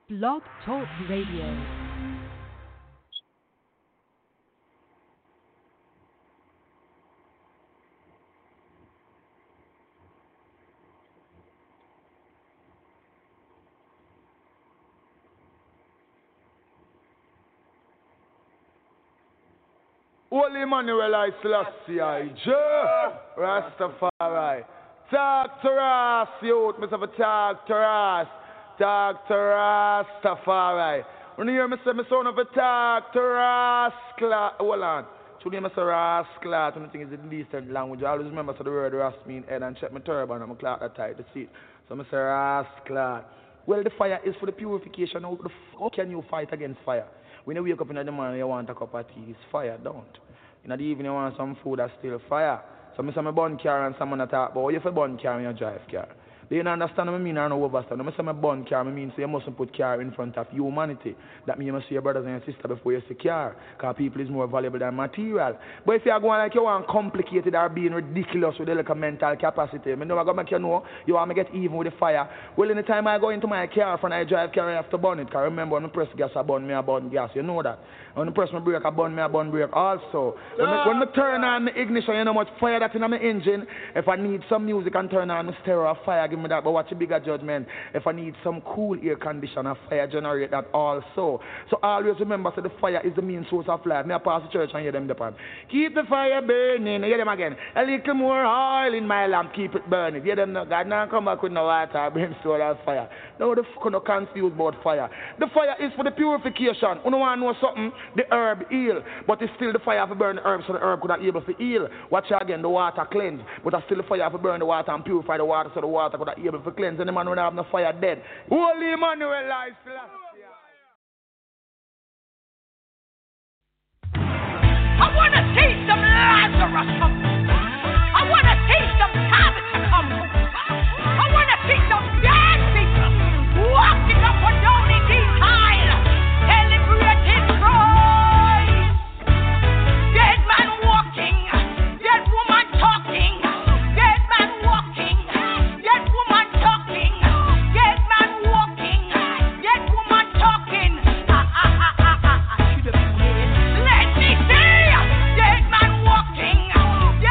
Blog Talk Radio. Holy Emmanuel I Selassie I Rastafari. Talk to us, youth, Mr. Talk to us. Talk to Rastafari. When you hear me say, my son of a talk to Rascla. Hold on. Should you say Rascla? I think it's the decent language. I always remember so the word Ras mean head and check my turban and my clock that tight to see. So I say Rascla. Well, the fire is for the purification. How can you fight against fire? When you wake up in the morning, you want a cup of tea, it's fire, don't. In the evening, you want some food, that's still fire. So I say my bun car and someone talk about, you have a bun car when you drive car. They don't understand what I mean or no overstand. I say my bun car, I mean so you mustn't put car in front of humanity. That means you must see your brothers and your sisters before you see car. Because people is more valuable than material. But if you are going like you want complicated or being ridiculous with the little mental capacity, I know I'm going to make you know you want to get even with the fire. Well, in the time I go into my car and I drive car, I have to burn it. Because remember, when I press gas, I burn gas. You know that. When I press my brake, I burn brake also. When I turn on the ignition, you know how much fire that's in my engine. If I need some music and turn on the stereo of fire, give me that. But watch a bigger judgment. If I need some cool air conditioner, fire generate that also. So always remember, so the fire is the main source of life. May I pass the church and hear them depend. Keep the fire burning. Hear them again. A little more oil in my lamp. Keep it burning. Hear them. God now come back with no water, brimstone and fire. No, the no confused about fire. The fire is for the purification. You don't want to know something. The herb heal, but it's still the fire for burn the herb, so the herb could not able to heal. Watch again, the water cleanse, but it's still the fire for burn the water and purify the water, so the water could not able to cleanse. And the man would have no fire dead. Holy Emmanuel I Selassie. I want to see some Lazarus come. I want to see some Tabitha come. I want to see some dead people walking up and down in these aisles, celebrating Christ. Dead man walking, dead woman talking, dead man walking, dead woman talking, dead man walking, dead woman talking. Should have been dead. Let me see, dead man walking,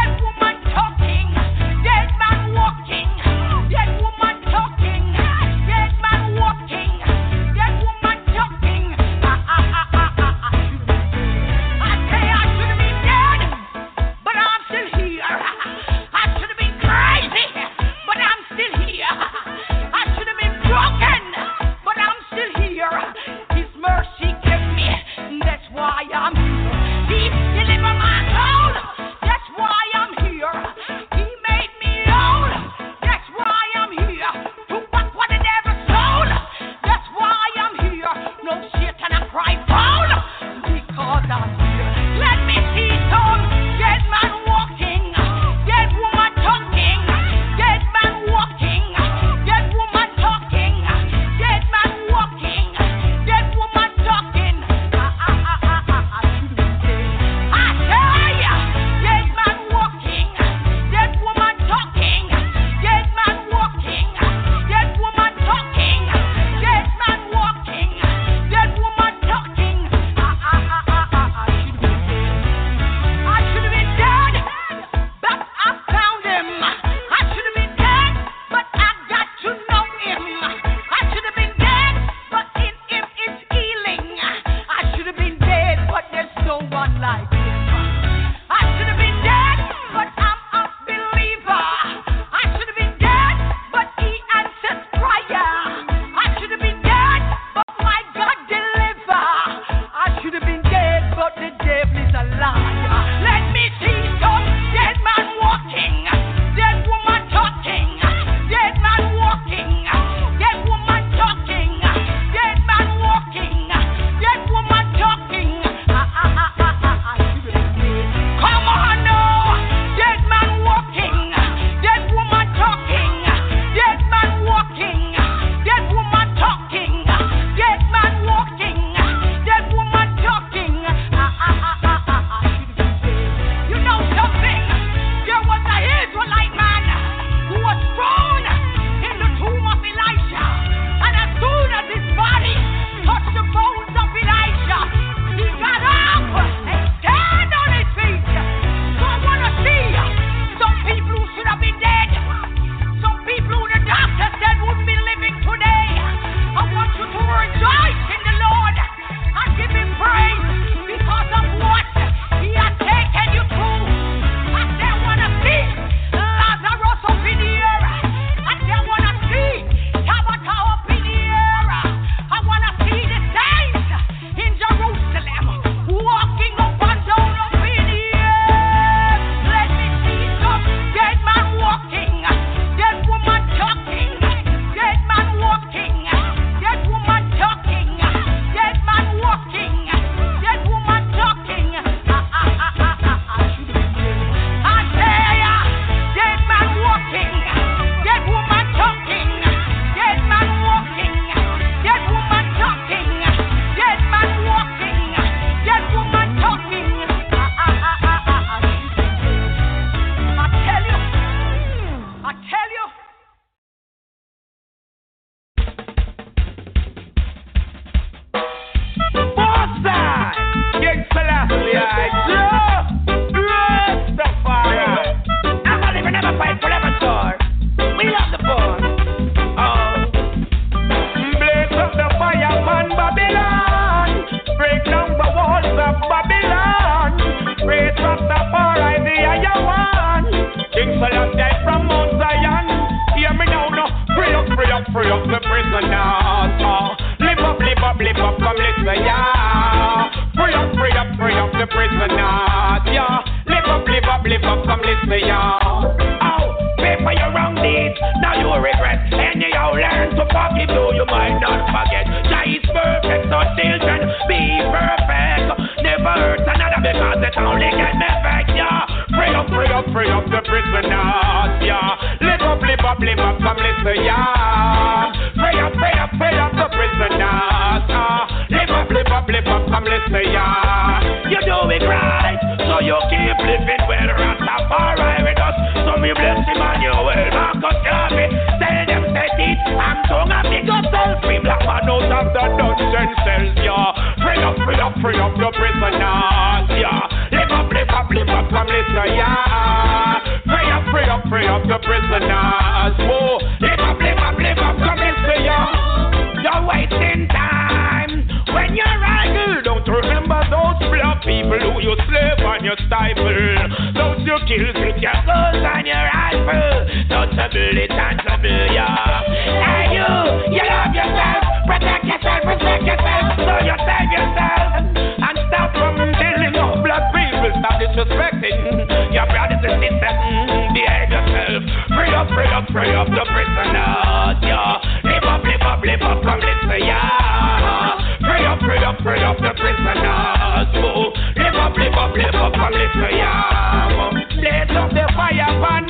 up, come listen, yeah. Free up, free up, free up the prisoners, yeah. Live up, come listen, yeah. Oh, pay for your wrong deeds, now you regret. Anyhow, learn to forgive, though you might not forget. Jah is perfect, so children, be perfect. Never hurt another because it only can affect, yeah. Free up the prisoners, yeah. Live up, come listen, yeah. Free up the prisoners, live up, come listen, yeah. You do it right, so you keep living well. Rastafari with us, so me bless Emmanuel. Marcus Garvey, tell them set it. I'm tongue and big up self-free black man out of the dungeon cells, yeah. Free up the prisoners, yeah. Live up, come listen, yeah. Free up the prisoners, whoa. Live up, come listen, yeah. You're wasting time when you're idle. Don't remember those black people who you slave and you stifle. Those you kill with your guns and your rifle. Touchable it and trouble, yeah. Hey you love yourself, protect yourself, so you save yourself and stop from killing no black people. Stop disrespecting your brothers and sisters. Behave yourself. Free up the prisoners, yeah. Live up, come listen, yeah. Free up the prisoners, oh. Live up, come listen, yeah. Blaze up the fire upon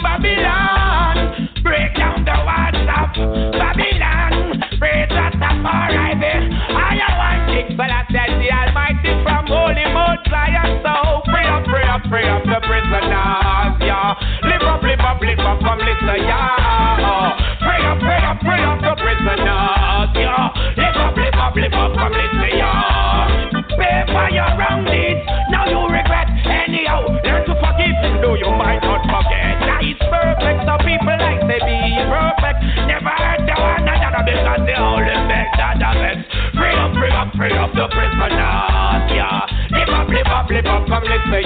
Babylon. Break down the walls of Babylon. Praise Rastafari, I want it, but I said the Almighty from Holy Mount Zion. So free up the prisoners, yeah. Live up, come listen, yeah. Free up the prisoners, yeah. Live up, come listen, yeah. Pay for your wrong deeds, now you regret. Anyhow, learn to forgive, though you might not forget. That is perfect, some people like they be perfect. Never hurt the one another because they only make that the best. Free up the prisoners, yeah. Live up, come listen,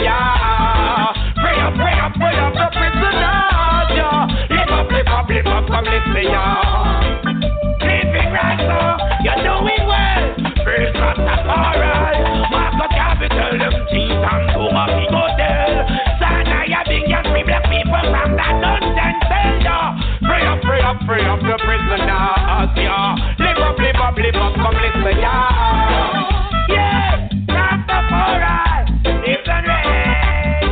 yeah. Free up the prisoners, yeah. Live up, come listen, yeah. Living right now, you're doing well. Praise Rastafari. Marcus Garvey tell them teeth and to my big hotel. Sana ya big and free black people from that dungeon cell, yeah. Free up the prisoners, yeah. Live up, come listen, yeah. Yeah, Rastafari, live and reign.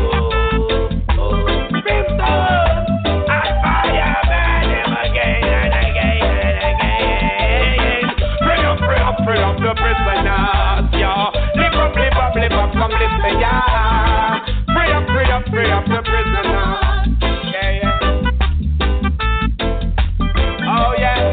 Brimstone and fire burn them again and again and again. Free up the prisoners, yeah. Live up, come listen, yeah. Free up the prisoners, yeah. Oh yeah.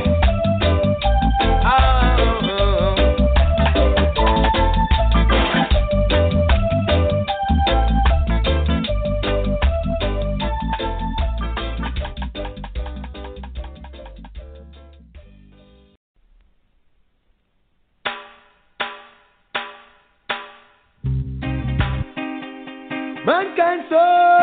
Mankind so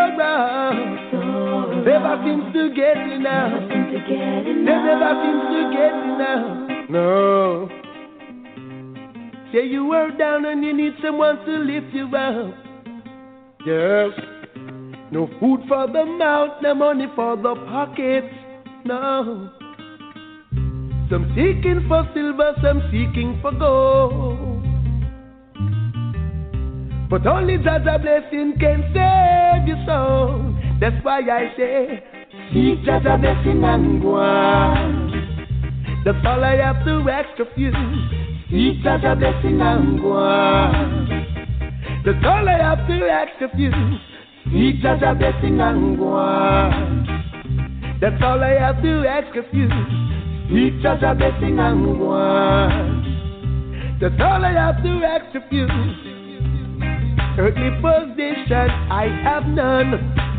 round, never seems to get enough. They never seems to get enough. No. Say you were down and you need someone to lift you up. Yes. No food for the mouth, no money for the pockets. No. Some seeking for silver, some seeking for gold. But only Jaja blessing can save your soul. That's why I say, seek Jaja blessing and go on. That's all I have to ask of you. Seek Jaja blessing and go on. That's all I have to ask of you. Seek Jaja blessing and go on. That's all I have to ask of you. Seek Jaja blessing and go on. That's all I have to ask of you. Earthly position I have none,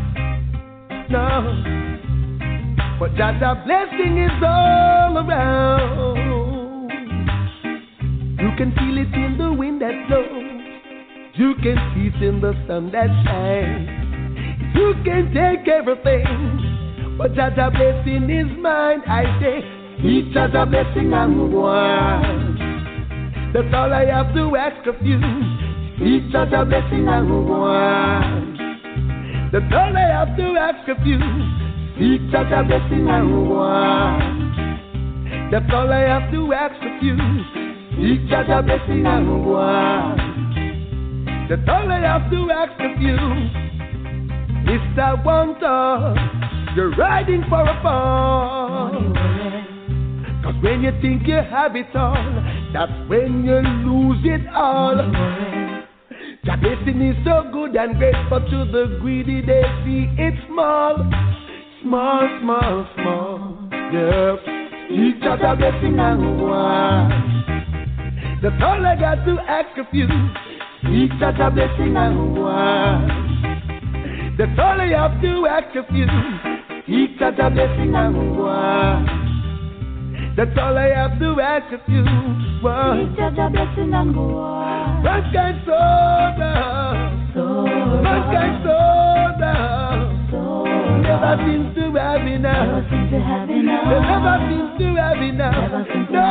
no. But Jaja blessing is all around. You can feel it in the wind that blows. You can see it in the sun that shines. You can take everything, but Jaja blessing is mine. I say, each Jaja blessing and one. That's all I have to ask of you. Each other blessing and reward. That's all I have to ask of you. Each other blessing and reward. That's all I have to ask of you. Each other blessing and reward. That's all I have to ask of you. Mr. Wonder, you're riding for a fall. Cause when you think you have it all, that's when you lose it all. Your blessing is so good and great, but to the greedy they see it small. Small, small, small. Yeah. Each other blessing and reward. That's all I got to ask of you. Each other blessing and reward. That's all I have to ask of you. Each other blessing and reward. That's all I have to ask of you. Each other blessing and reward. Mankind soda. Mankind soda. Never seems to have enough. They never seems to have enough. No.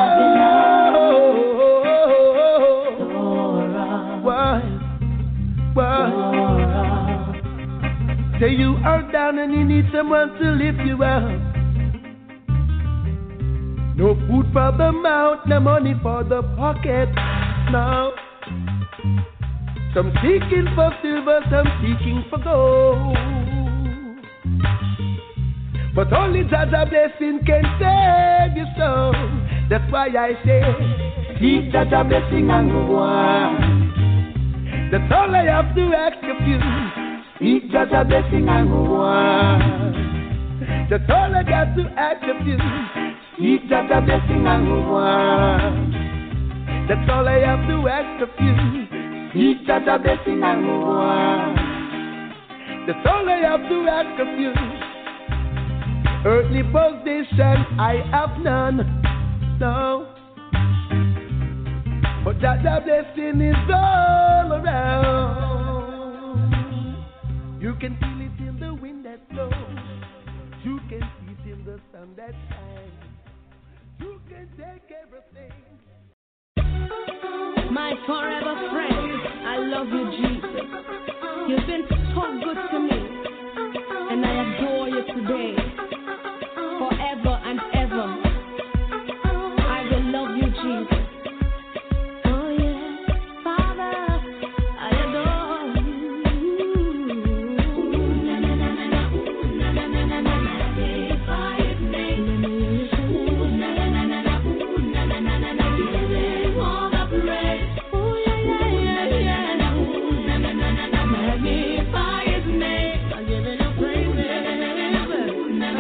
Why? Say you are down and you need someone to lift you up. No food for the mouth, no money for the pocket. No. Some seeking for silver, some seeking for gold. But only Jaja blessing can save your soul. That's why I say, seek Jaja blessing and go on. That's all I have to ask of you. Seek Jaja blessing and go on. That's all I got to ask of you. Seek Jaja blessing and go on. That's all I have to ask of you. Seek Jaja blessing and go on. That's all I have to ask of you. Earthly position I have none, no. But that the blessing is all around. You can feel it in the wind that blows. You can see it in the sun that shines. You can take everything. My forever friend, I love you, Jesus. You've been so good to me, and I adore you today. Forever and ever, I will love you, Jesus. Oh yeah, Father, I adore you. Magnify His name. Give all the praise. Oh yeah. Magnify His name. I give it a praise.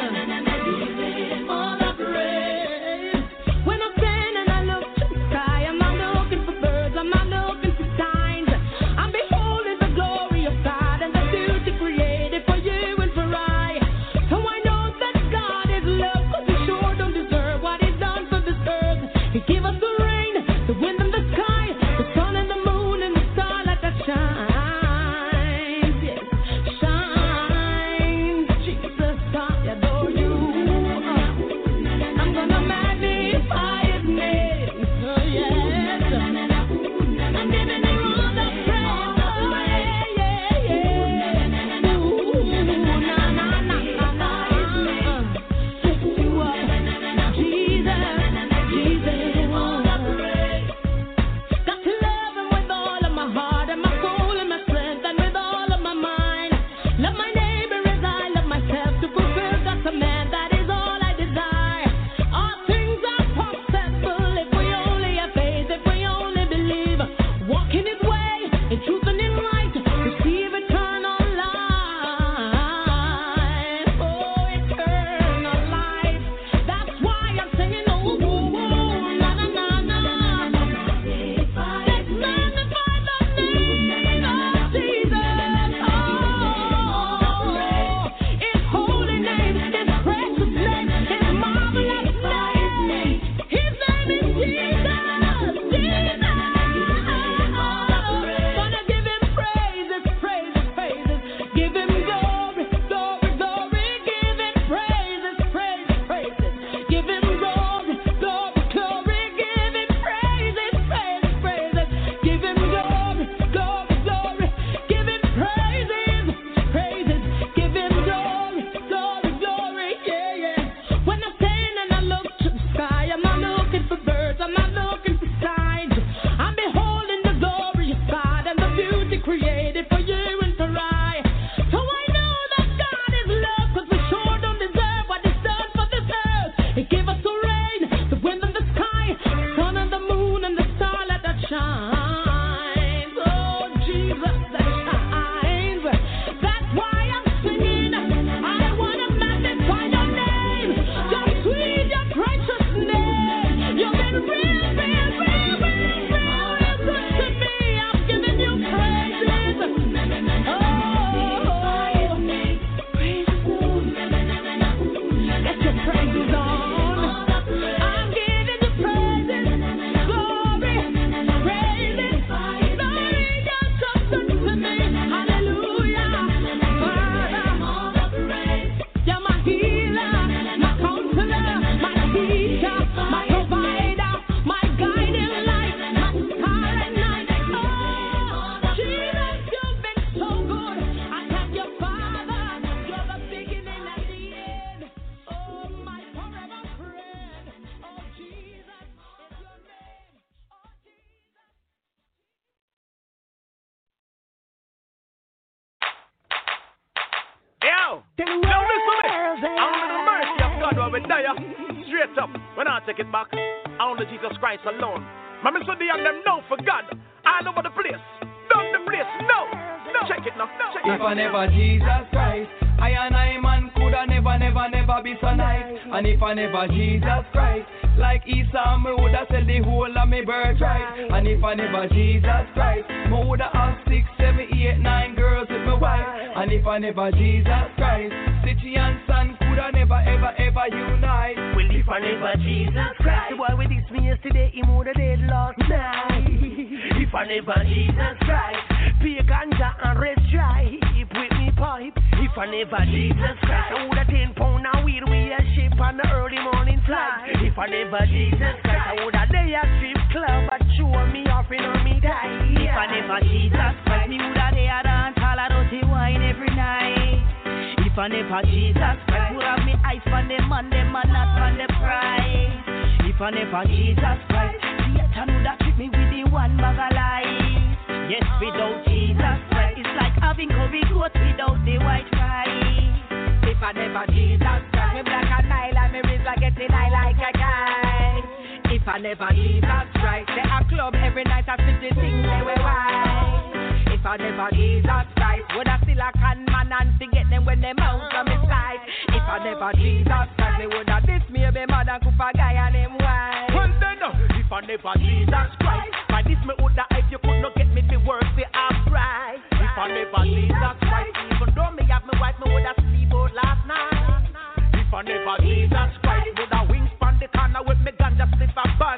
Now listen to me. Only the mercy of God will be there. Straight up, when I take it back, only Jesus Christ alone. My Mr. D and them know for God. All over the place. Down the place. No. Check it now. If I never Jesus Christ, I and I man coulda never be so nice. And if I never Jesus Christ, like Esau, me woulda sell the whole of me birthright. And if I never Jesus Christ, me woulda have 6, 7, 8, 9 girls with my wife. And if I never Jesus Christ, City and Son coulda never ever unite. Well, if I never Jesus Christ, the boy with this me yesterday, he woulda dead last night. If I never Jesus Christ, pay ganja and red stripe with me pipe. If I never Jesus Christ, I woulda 10 pound of weed with a ship on the early morning flight. If I never Jesus Christ, I woulda day a strip club but show me off in on me die. If I never Jesus Christ, me woulda day a dance all a dirty wine every night. If I never Jesus Christ, would have me eyes on them and not on the price. If I never Jesus Christ, Satan would have treat me with the one bag of lies. Yes, without Jesus Christ, it's like having curry goat without the white rice. If I never Jesus Christ, me black and Nile and me wrist like getting high like a guy. If I never Jesus Christ, they a club every night I sit the thing they were white. If I never Jesus Christ, would I still a con man and forget them when them out on me side. If I never Jesus Christ, they would have this me be mad and cook a guy and him wife. Well then, if I never Jesus Christ, by this me would have if you could not get me the work for half price. If I never Jesus Christ, even though me have my wife, me would have sleep out last night. If I never Jesus Christ, would have wings from the corner with me ganja slip a bun.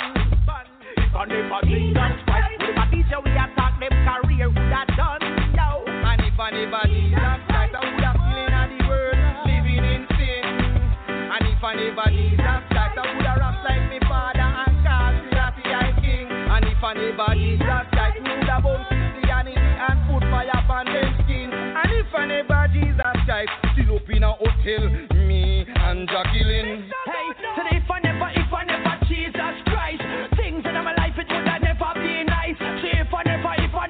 If I never Jesus Christ, with my teacher we attack them career would have done. Yo. And if I never Jesus Christ, I would have been in the world living in sin. And if I never Jesus Christ, I would have rap like me father and call Selassie I king. And if I never Jesus Christ, me would have bound Christianity and put fire upon them skin. And if I never Jesus Christ, still up in a hotel, me and Jacqueline. Hey, so if I never Jesus Christ, things in my life it would have never be nice. So if I never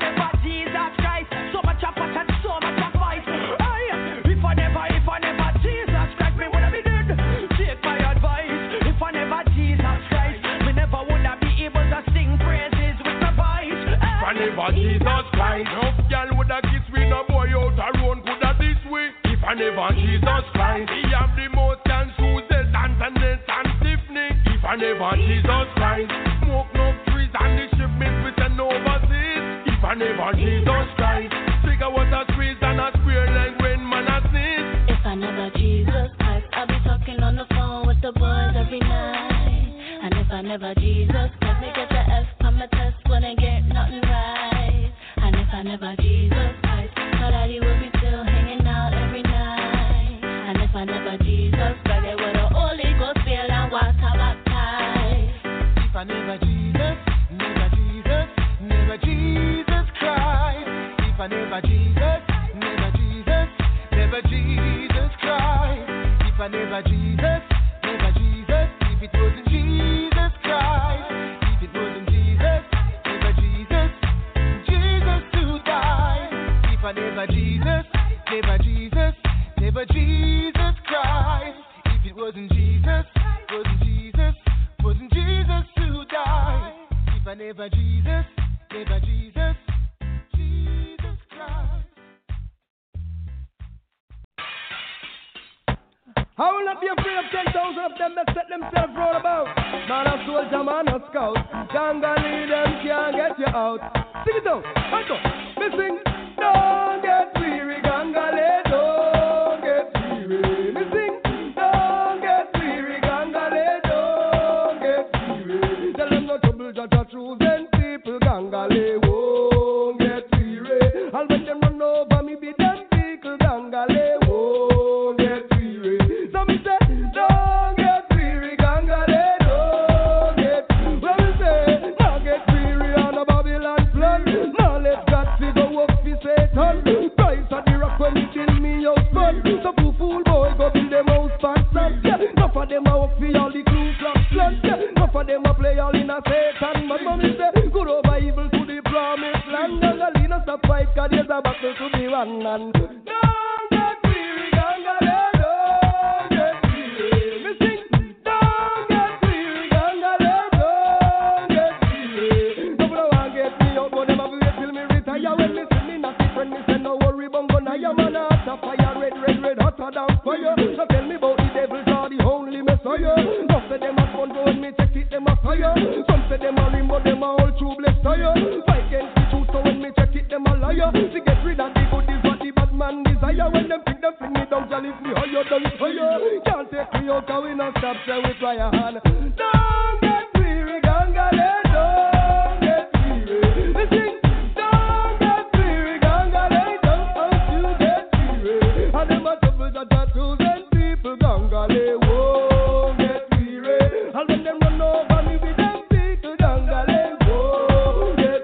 Jesus Christ, so much a fuss and so much a fight. Hey, if I never Jesus Christ, me would have been dead. Take my advice. If I never Jesus Christ, me never would have be able to sing praises with my voice. If I never Jesus Christ, no girl would have kissed me, no boy out a road could have this way. If I never Jesus Christ, he have the most and shoes, dance and stiffening. If I never Jesus Christ, smoke no trees and the shipments we send overseas. If I never Jesus Christ, figure what a squeeze and a square leg when man a sneeze. If I never Jesus Christ, I'll be talking on the phone with the boys every night. And if I never Jesus Christ, me get the F on my test, wouldn't get nothing right. And if I never Jesus Christ, my daddy will be still hanging out every night. And if I never Jesus Christ, they would have Holy Ghost feel and water baptized. If I never Jesus Christ. If I never Jesus Christ. If I never Jesus, if it wasn't Jesus Christ. If it wasn't Jesus, never Jesus to die. If I never Jesus Christ. If it wasn't Jesus to die. If I never Jesus Christ. How will not be afraid of 10,000 of them that set themselves round about? Man a soldier, man a scout. Gangali them can't get you out. Sing it out, hands up. Me sing, don't get weary, Gangali, don't get weary. Me sing, don't get weary, Gangali, don't get weary. Tell them no trouble, just choosing people, Gangali won't get weary. And when them run over me, be them people, Gangali won't get weary. So me say, don't get weary, Gangali, don't get. Well me say, don't get weary on a Babylon plan. Knowledge got to go up for Satan. Christ at the rock when he kill me out front. So fool boy go build them house fast. Enough of them a work for all the Ku Klux Klan. Enough of them a play all in a Satan. But mommy say, good over evil to the promised land. Gangali no stop fight 'cause there's a battle to be won. And don't get weary, Gangali. you. Some say them a ring, but them a all true blessed to you. Fight against the truth, so when me check it, them a liar. To get rid of the good is what the bad man desire. When them pick them fling me down, shall lift me higher, done for you. Can't take me out, cause we not stop, say we try a hand. Don't get weary, gangale, don't get weary. We sing, don't get weary, gangale, don't you get weary. And them a double the tattoos and people, gangale, won't get weary. And when them run over me with them people, gangale, won't get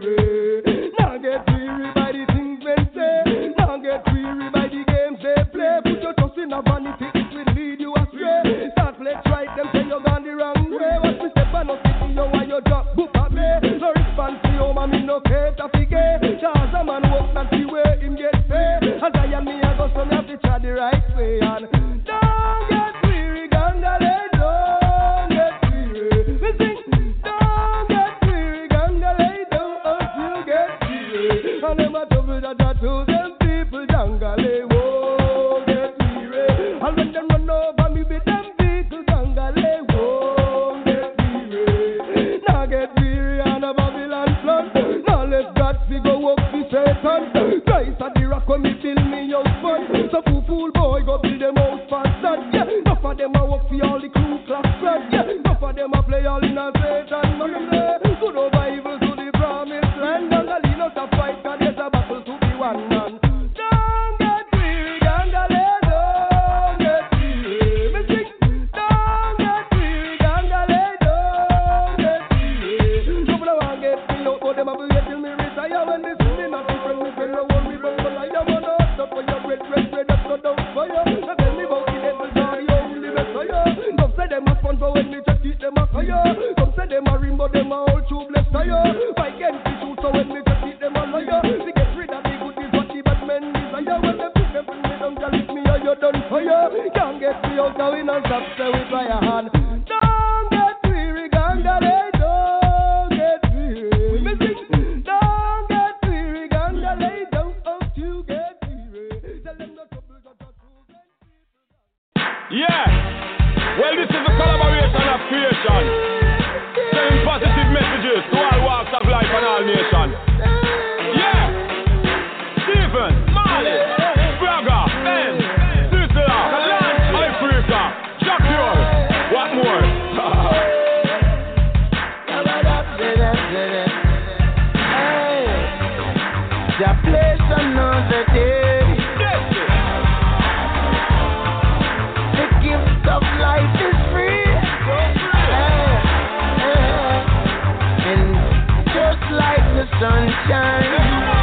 weary. Now get weary by the things men say. Now get weary by the games they play. Put your trust in a vanity, it will lead you astray. Start flex right, them say you gone the wrong way. Watch me step and up to you while you drop book at me. No response to you, man, me no care to figure. Charles a man walk not the way him get paid. As I am me, I go so me have to try the right way. And don't get weary, gangale, don't get weary. We sing, don't get weary, gangale, don't you get weary. And them a double the tattoos, them people, gangale, won't get weary. And when them run over me with them people, gangale, won't get weary. Now get weary on a Babylon flood. Now let God figure up the Satan. Christ at the rock when me build me house fun. So fool boy go build them house fast. Yeah, enough of them a work for all the crew class club. Yeah, enough of them a play all in a Satan. Man them say good over evil to the promised land. And the lean out a fight 'cause there's a battle to be won. Man, don't get weary, gangale, don't get weary. Me sing, don't get weary, gangale, don't get weary. Some of them want get me out, but them a wait till me retire. When they see me not friend, me say no worry about my life. I'm on up for your bread, that's not down for you. Now tell me about the devil, sorry, only mess for you. Some say them a fun, but when me just eat them a fire. Some say them a ring, but them a all true blessed to you. Fight against the truth, so when me just eat them a liar. To get rid of the good is what the bad men desire. When them pick them me down, just lift me or you done for you. Can't get me out, now we not stop, so we try a hand. Don't get weary, gangale, don't get weary. Me sing, don't get weary, gangale, don't you get weary. Tell them not to build up Yeah. Well, this is a collaboration of creation. Sending positive messages to all walks of life and all nations. Yeah. Stephen, Marley, Braga, Ben, Sisla, Kalan, Africa, Jacquier. What more? The place another day. The gift of life is free. And just like the sunshine,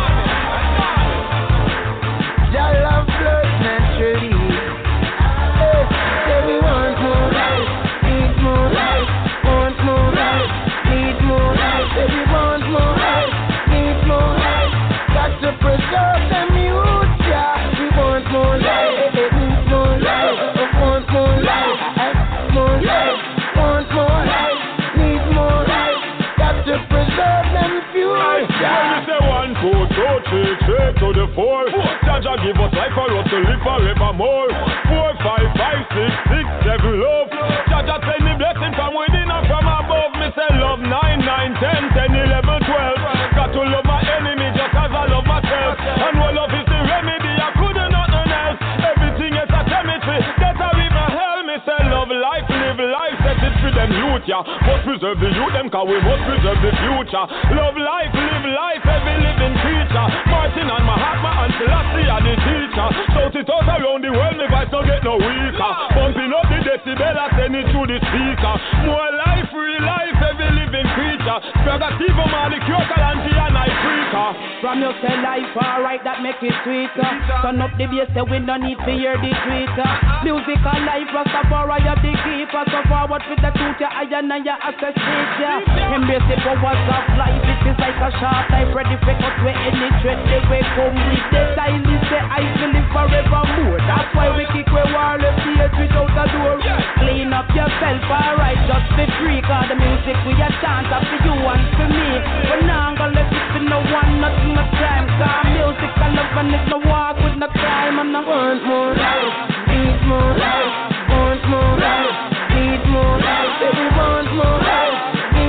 your love flows naturally. Say we want more life, need more life, want more life, need more life. Say we want more life, need more life. Got to preserve them youth, yeah. We want more life, need more life, want more life, more life, want more life, need more life. Got to preserve them youth, yeah. When we say 1, 2, 3, 3 to the 4. Jaja give us life for us to live forevermore. 4, 5, 5, 6, 6, 7 love. Jaja send me blessing from within and from above. Me say love 9, 9, 10, 10, 11, 12. Got to love my enemy just as I love myself. And what love is the remedy, I couldn't nothing else. Everything is a cemetery, that's how even hell. Me say love life, live life, set it for them youth, yeah. Must preserve the youth, them cause we must preserve the future. Love life, live life, every living creature. Martin and Mahatma and Selassie are the teacher. Shout it out around the world, me voice don't get no weaker. Bumping up the decibel, I send it through the speaker. More life, real life, every living creature. Spragativo, Mali, Kyokalanti and Africa. From your say life, alright, that make it sweeter. Turn up the bass, so we don't need to hear the tweeter. Music and life, Rastafari, you're the keeper. So forward with the truth, you're iron and you're access teacher. Embrace the powers of life, it is like a sharp knife. Ready for cut where any threat, they will come with the style. Say I will live forevermore. That's why we kick where war left the earth without a door. Clean up yourself, alright, just be free. Cause the music we a chant up for you and for me. But now I'm gonna let it for no one, nothing but time. Cause music I love and it's no walk with no time. And I want more life, need more life, want more life, need more life. Say we want more life,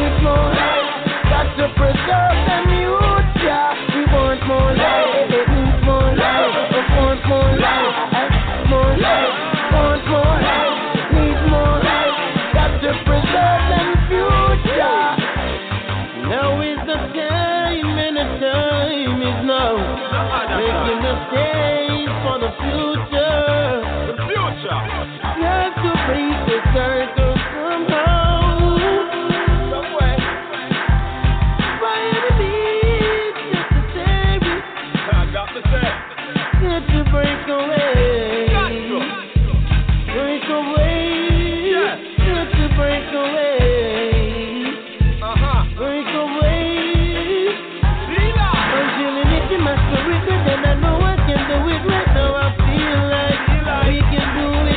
time and the time is now. Making the stage for the future. The future. You have to break the circle somehow. Some way. By any means necessary. I got to say. Get to break away. Got to. Break away. Yes. Get to break away. Break away. I'm feeling it in my spirit, and I know I can do it right now. I feel like we can do it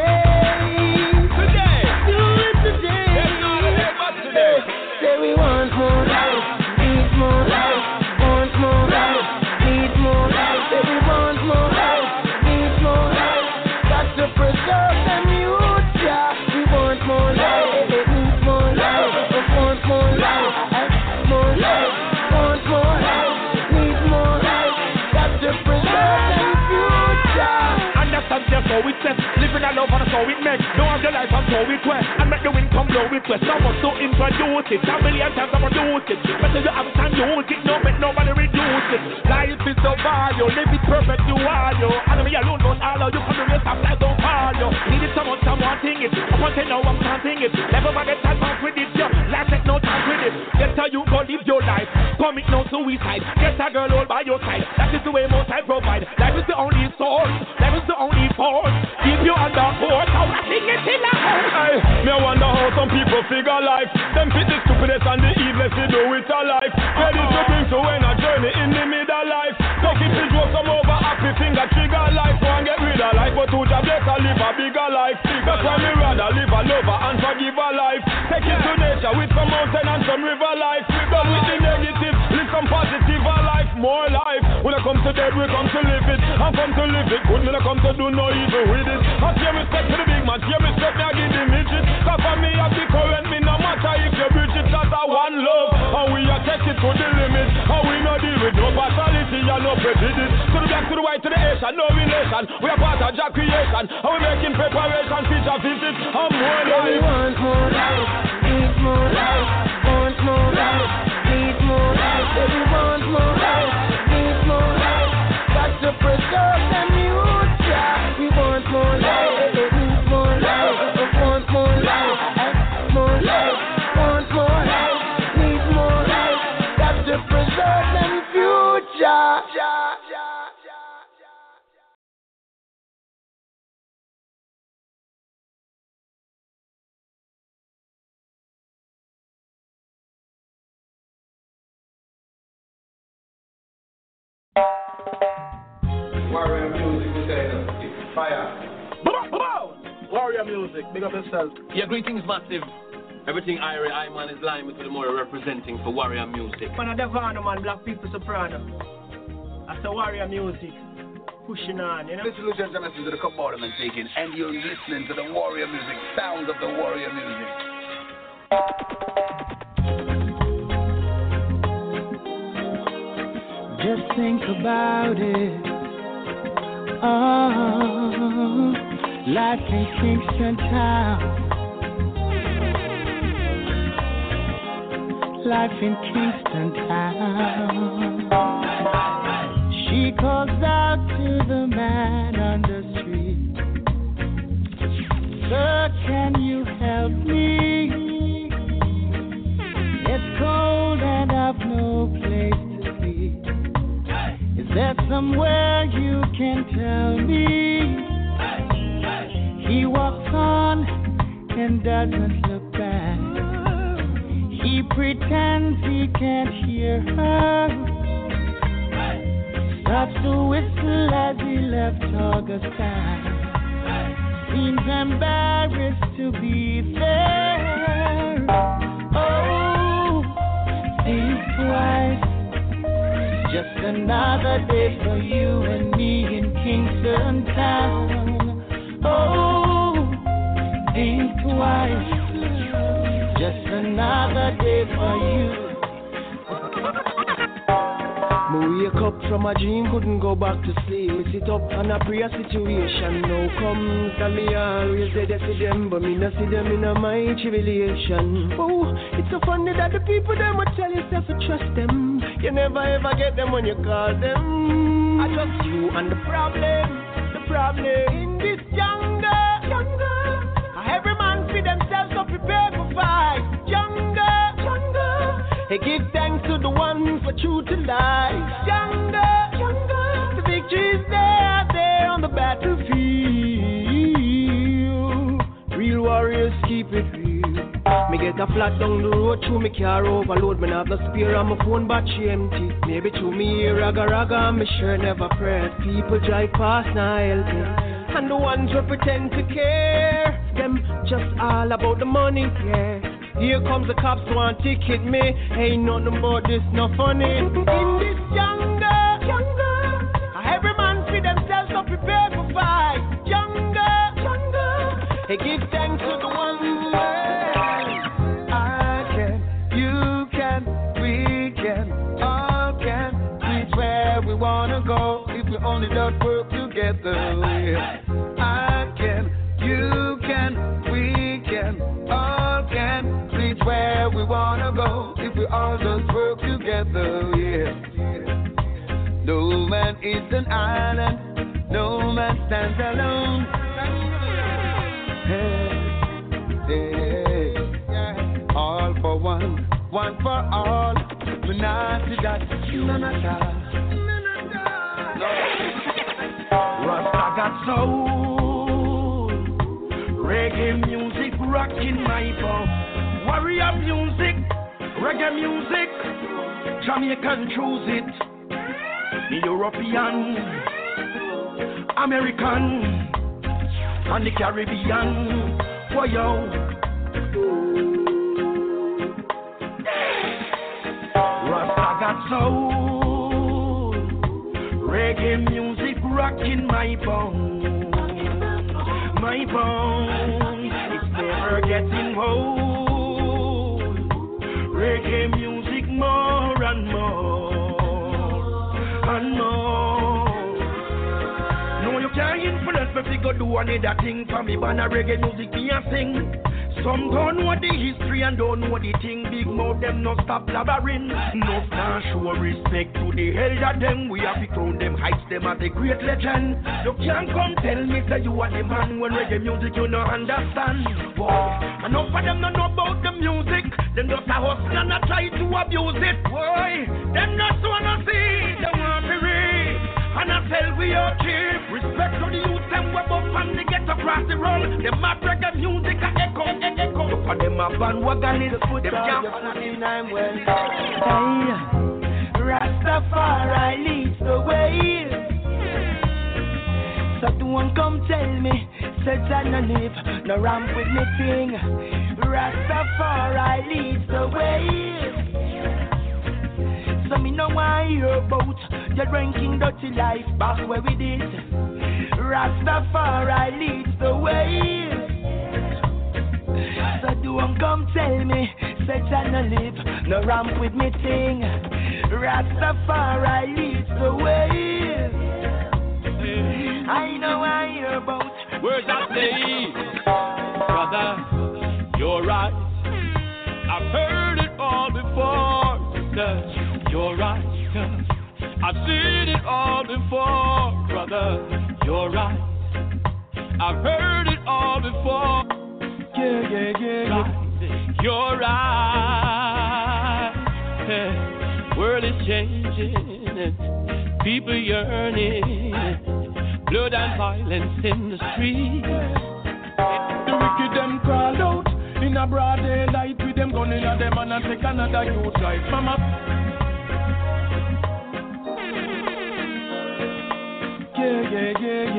today. Today. Do it today. There's not a day but today. Say we want more life, need more life, want more life, need more life. Say we want more life, need more life. Got to preserve the future. We want more life, need more life, want more life, more life, want more life, need more life. Got to preserve the future. Understand just how it says, living a love and so it makes. Don't have your life and so it way, and make the wind come blow it way. Someone to introduce it, a million times I produce it. Better you have time use it, no make nobody reduce it. Life is so vile, live it perfect, you are you. And me alone don't allow you come to race up like don't call you. Need it someone thing it. I want to know I'm counting it. Never forget time pass with it, yo. Life take no time with it. Get how you go live your life. Commit no suicide. Get a girl all by your side. That is the way most I provide. Life is the only source. Life is the only force. Keep you under force. How I sing it in the house. Hey, me wonder how some people figure life. Them fit the stupidest and the evilest they do with a life. Ready to bring to when a journey in the middle life. Take it to joke some over happy finger trigger life. Go and get rid of life, but to just better live a bigger life. That's why me rather live a lover and forgive a life. Take it to nature with some mountain and some river life. Done with the negative, live some positive a life, more life. When I come to dead, we come to live it. I come to live it, good when I come to do no evil with it. I pay respect to the big man, pay respect me I give the midget. Cause for me I be current, me no matter if you bridge it. Cause I one love, and we are take it to the limit. And we no deal with no fatality and no prejudice. To the black, to the white, to the Asian, no relation. We are part of Jack creation, and we making preparation, feature visit, and more life. We want more life, need more life, want more life, need more life. We want more life, need more life. Got to preserve the future. We want more life, need more life, want more life, more life, want more life, need more life. Got to preserve the future. Warrior music, we say no. It's fire. Warrior music, big up yourself. Yeah, greetings, massive. Everything I man is lying with the more representing for warrior music. Man, a Devano man, black people soprano. That's the warrior music. Pushing on, you know. This is Lucian Genesis to the Cup Borderman taking, and you're listening to the warrior music, sound of the warrior music. Just think about it. Oh, life in Kingston Town. Life in Kingston Town. She calls out to the man on the street. Sir, can you help me? It's cold and I've no place to be. Is there somewhere you can tell me? He walks on and doesn't look back. He pretends he can't hear her. Stops to whistle as he left Augustine. Seems embarrassed to be there. Oh, think twice. Just another day for you and me in Kingston Town. Oh, think twice. Just another day for you. Me wake up from a dream, couldn't go back to sleep. Me sit up and I pray a situation now comes. And me always say that for them, but me not see them in my tribulation. Oh, it's so funny that the people them would tell yourself to trust them. never ever get them when you call them. I just you and the problem in this jungle. Every man see themselves so prepared for fight. Jungle. Hey, give thanks to the one for truth and life. Jungle. The victory is there on the battlefield. Real warriors keep it real. Me get a flat down the road, through me car overload. Me have no spare and my phone battery empty. Maybe through me ear raga, me sure never press. People drive past now healthy, and the ones who pretend to care, them just all about the money, yeah. Here comes the cops want ticket me. Ain't nothing about this, no funny. In this jungle, every man see themselves so prepared for fight. Jungle, hey, give thanks to the ones who wanna go if we only just work together. I can, you can, we can, all can reach where we wanna go if we all just work together. Yeah. No man is an island, no man stands alone. Hey. All for one for all. We not to that, none at all. Rasta got soul, reggae music rocking my bones. Warrior music, reggae music, Jamaican choose it. European, American, and the Caribbean. For yo, Rasta got soul, reggae music rocking my bones, it's never getting old. Reggae music more and more and more. No, you can't influence me to go do another thing for me, but reggae music me a sing. Some don't know the history and don't know the thing. Big mouth them no stop blabbering. No stand show respect to the elder them. We have to crown them, heights them as a great legend. You can't come tell me that you are the man when reggae music you no understand. Boy, enough of them don't know about the music. Them just a hustle and a try to abuse it. Boy, them just wanna see, they want to read. And I tell we are cheap. Respect to the youth and web up and they get across the road. Them a reggae music a echo. For them a bandwagon is them can't fucking I'm well. Hey, Rastafari leads the way. So don't come tell me, say I no live, no ramp with me thing. Rastafari leads the way. So me know why you're about your drinking dirty life back where we did. Rastafari leads the way. So don't come tell me, say I no live, no ramp with me thing. Rastafari leads the way. I know why you're about. Words I say, brother, you're right. I've heard it all before, sister. You're right, I've seen it all before, brother. You're right, I've heard it all before. Yeah. You're right. World is changing, people yearning, blood and violence in the street. The wicked them crawl out in a broad daylight with them gun in a them and take another youth life. Mama. Yeah.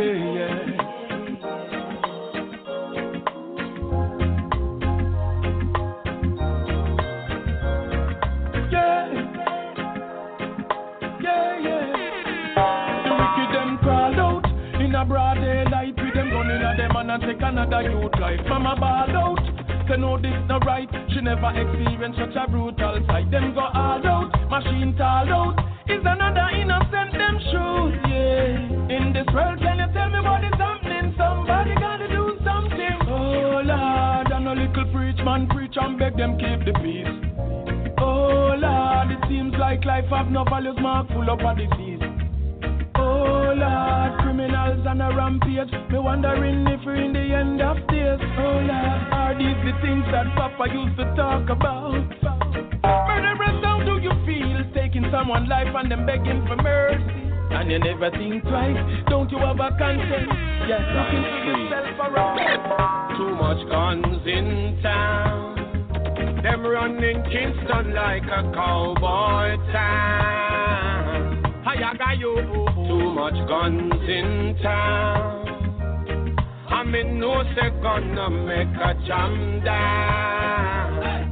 The wicked them crawl out in a broad daylight with them gun in a them and take another youth life. Mama ball out, say no this not right. She never experienced such a brutal sight. Them go all out, machine tall out. Is another innocent them shoot, yeah. In this world, can you tell me what is happening? Somebody gotta do something. Oh Lord, and a little preach man preach and beg them keep the peace. Oh Lord, it seems like like life have no values, mark full up of disease. Oh Lord, criminals on a rampage. Me wondering if we're in the end of days. Oh Lord, are these the things that Papa used to talk about? Murderers, how do you feel taking someone's life and them begging for mercy? And you never think twice, don't you have a conscience? Yes, look into yourself around. Too much guns in town. Them running Kingston like a cowboy town. Too much guns in town. I mean, no say gonna make a jam down.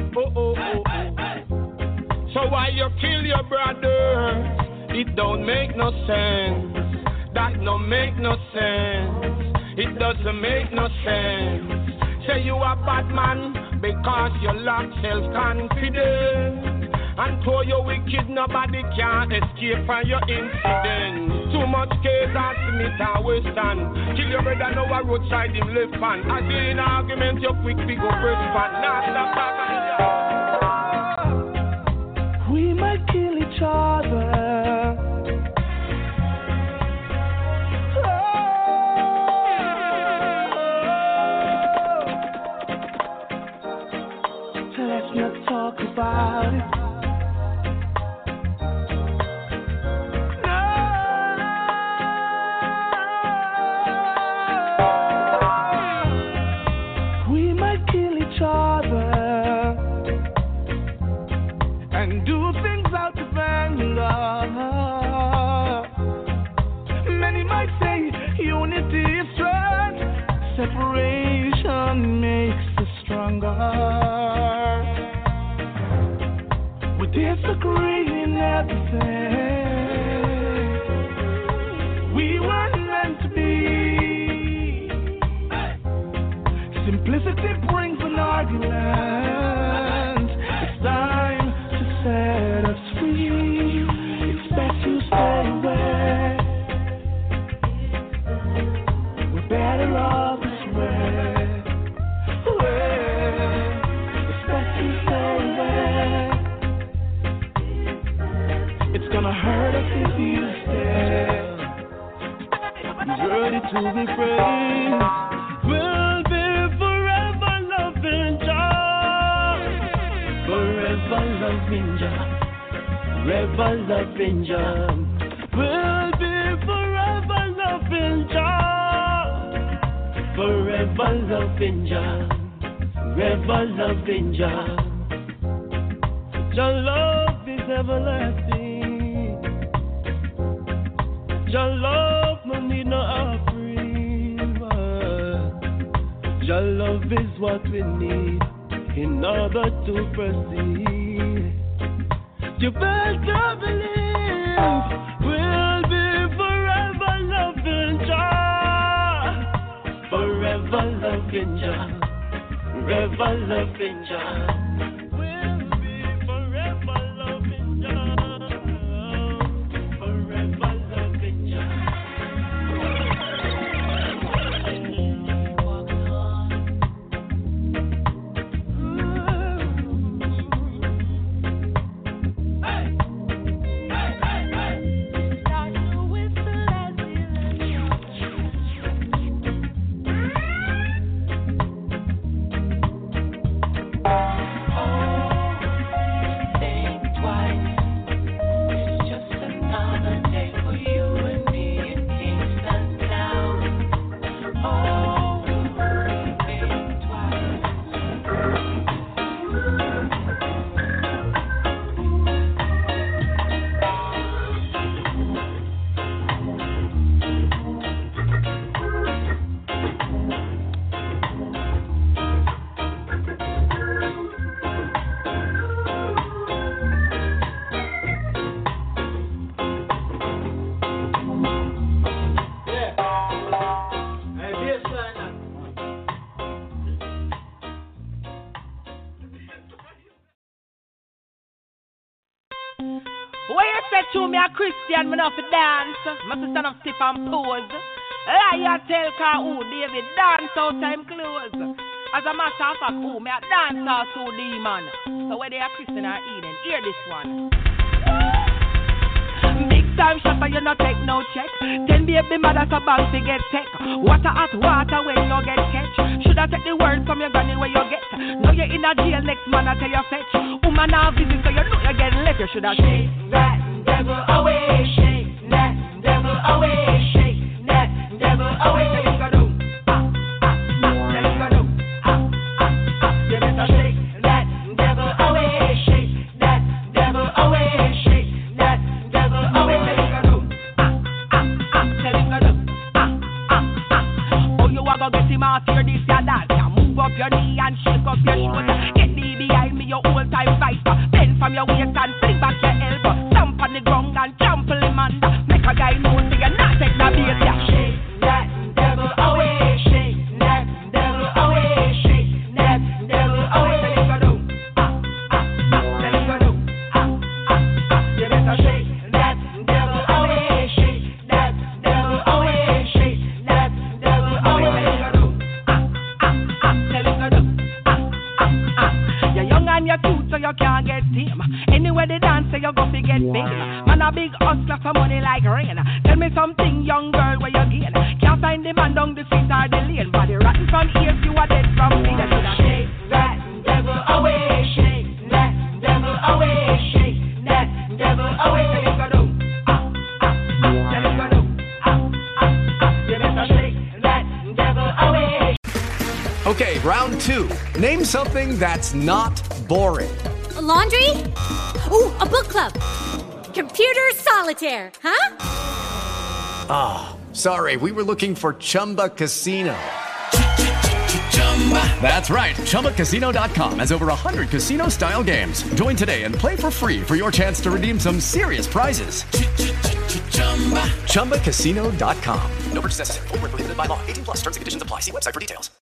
So why you kill your brother? It don't make no sense. That don't make no sense. It doesn't make no sense. Say you a bad man because you lack self-confidence. And for you wicked, nobody can escape from your incident. Too much case at Smith and Western. Kill your brother, now a roadside him left hand. As you in argument, you quick big up respond. We might kill each other. So let's not talk about it. Separation makes us stronger. We disagree in everything. We weren't meant to be. Simplicity brings an argument. It's time to set us free. It's best to stay away. We're better off. Hurt us if you stay. Ready to be praised. We'll be forever loving Jah. Forever loving Jah. Forever loving Jah. We'll be forever loving Jah. Forever loving Jah. Forever loving Jah. Your love is everlasting. Your love no need no offering. Your love is what we need in order to proceed. You better believe we'll be forever loving Jah. Forever loving Jah. Forever loving Jah. Christian, me not fi dance. Must stand up stiff and pose. Liar tell car who David dance out time close. As a matter of fact, who me a dance out to demon. So where they are Christian or Eden, hear this one. Big time shot and you no take no check. 10 baby mother so bank to get tech. Water hot water when you get catch. Shoulda take the word from your granny where you get. Now you in a jail next man I tell you fetch. Woman now visit so you know you get left. You shoulda shake that devil away, shake that devil away, shake that devil away. Tell him go do, tell him go do, you better shake that devil away, shake that devil away, shake that devil away. Tell him go do, tell him go do. Oh, you a go get him off your this your that. Move up your knee and shake up your shoulder. Get me behind me, your old time fighter. Bend from your waist and fling back your elbow. Stamp on the ground and trample him under. Make a guy know so you're not take the bait. Yeah. Shake that devil away, shake that devil away, shake that devil away. Tell him go do, tell him go do, you better shake that devil away, shake that devil away, shake that devil away. Tell him go do, tell him go do. You're young and you're cute so you can't get tame. Anywhere they dance so you go to get fame. Man a big hustler for money like rain. Tell me something young girl where you gain. Can't find the man down the street or the lane. Body rotten from ears you are dead from feet. Shake that devil away, shake that devil away, shake that devil away. Tell him go do, tell him go do, you better shake that devil away. Okay, round 2. Name something that's not boring. A laundry? Ooh, a book club. Computer solitaire, huh? Ah, sorry, we were looking for Chumba Casino. That's right, ChumbaCasino.com has over 100 casino-style games. Join today and play for free for your chance to redeem some serious prizes. ChumbaCasino.com. No purchase necessary. Void where prohibited by law. 18+ terms and conditions apply. See website for details.